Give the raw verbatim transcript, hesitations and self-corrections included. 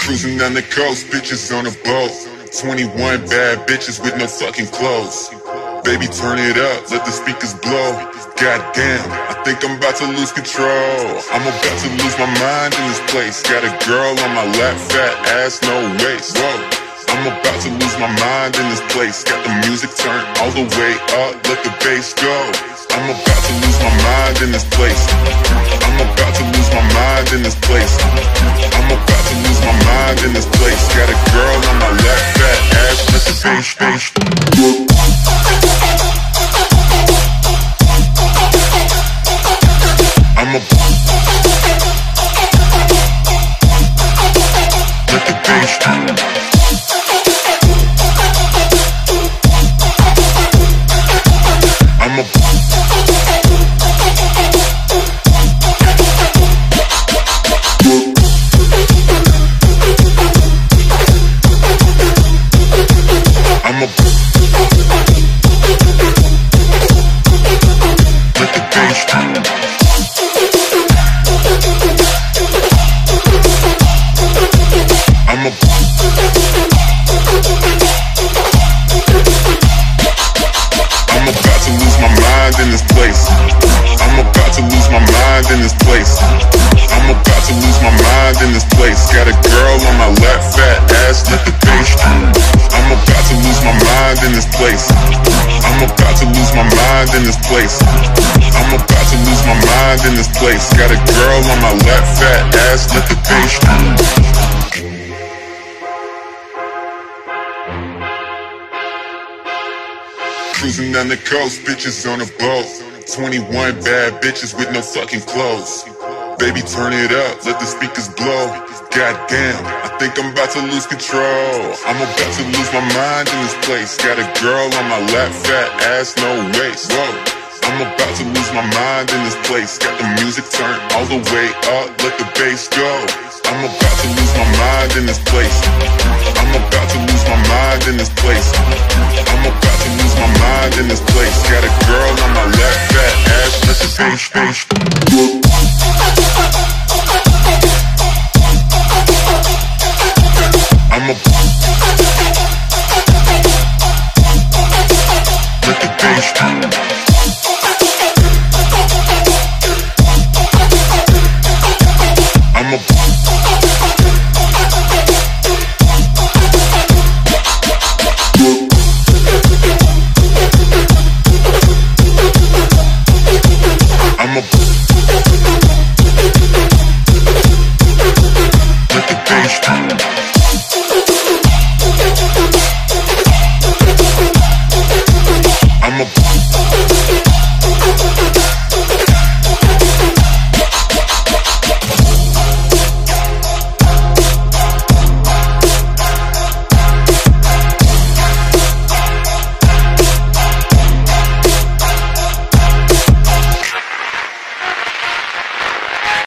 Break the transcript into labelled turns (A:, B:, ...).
A: Cruising down the coast, bitches on a boat. twenty-one bad bitches with no fucking clothes. Baby, turn it up, let the speakers blow. Goddamn, I think I'm about to lose control. I'm about to lose my mind in this place. Got a girl on my lap, fat ass, no waist. Whoa, I'm about to lose my mind in this place. Got the music turned all the way up, let the bass go. I'm about to lose my mind in this place. I'm about to lose my mind in this place. I'm about to lose my mind in this place. Got a girl on my lap, fat ass, let the bass, bass. I'm a let the bass. I'm a I'm a let the bass. I'm a I'm about to lose my mind in this place. I'm about to lose my mind in this place. I'm about to lose my mind in this place. Got a girl on my lap, fat ass, let the bass. I'm about to lose my mind in this place. I'm about to lose my mind in this place. I'm about to lose my mind in this place. Got a girl on my lap, fat ass, let the bass. Cruising down the coast, bitches on a boat. twenty-one bad bitches with no fucking clothes. Baby, turn it up, let the speakers blow. Goddamn, I think I'm about to lose control. I'm about to lose my mind in this place. Got a girl on my lap, fat ass, no waist. Whoa, I'm about to lose my mind in this place. Got the music turned all the way up, let the bass go. I'm about to lose my mind in this place. I'm about to lose my mind in this place. I'm about to lose my mind in this place. Got a girl on my lap, fat ass, let the bass, bass. I'm a let the bass. I'm a I'm a let the bass. I'm a